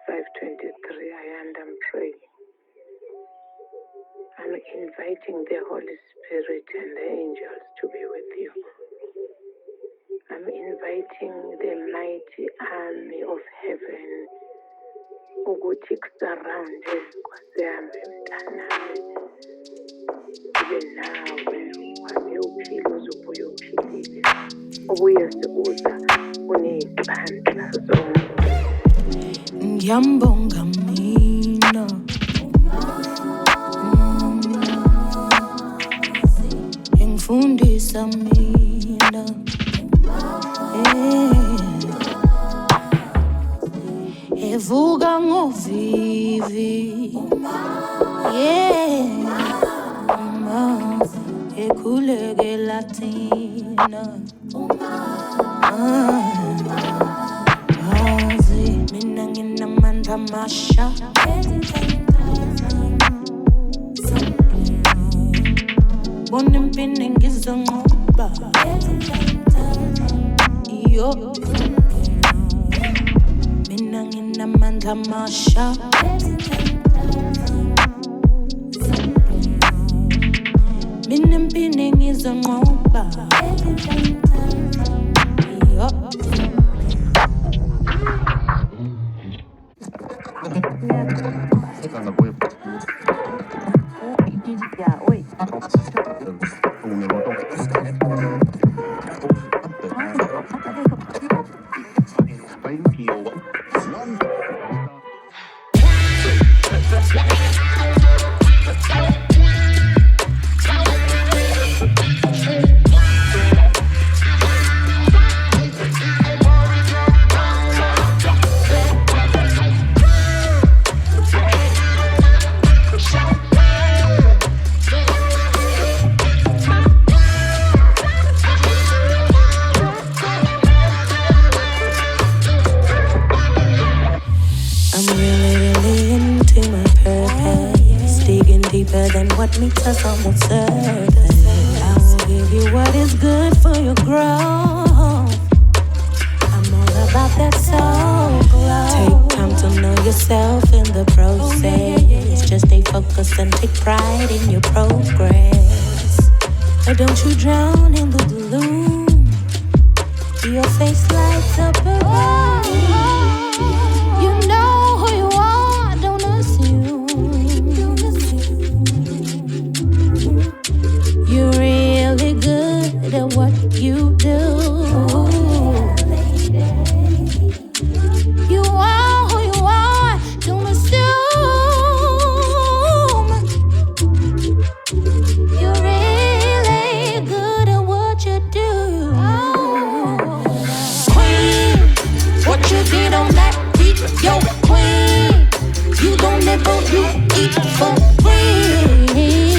5:23, and I'm praying. I'm inviting the Holy Spirit and the angels to be with you. I'm inviting the mighty army of heaven ukuthi kusurrounde Nkosi yami mntanami, kube nawe wami uphile uzubuye uphilile, ubuye sibuza uney'nhlanhla zonke. Ngiyambonga mina engifundisa mina evuka ngovivi ekhulekela thina azi mina nginamandla amasha bona impini ngizonqoba yo mina nginamandla amasha mina impini ngizonqoba yo meets us on the surface. I will give you what is good for your growth. I'm all about that soul glow. Take time to know yourself in the process. Just stay focused and take pride in your progress. But don't you drown in the gloom. Your face lights up a room. You know who you are, don't assume. You're really good at what you do. You are who you are, don't assume. You're really good at what you do. Queen, what you did on that beat, yo, queen. You don't live on, you eat for free.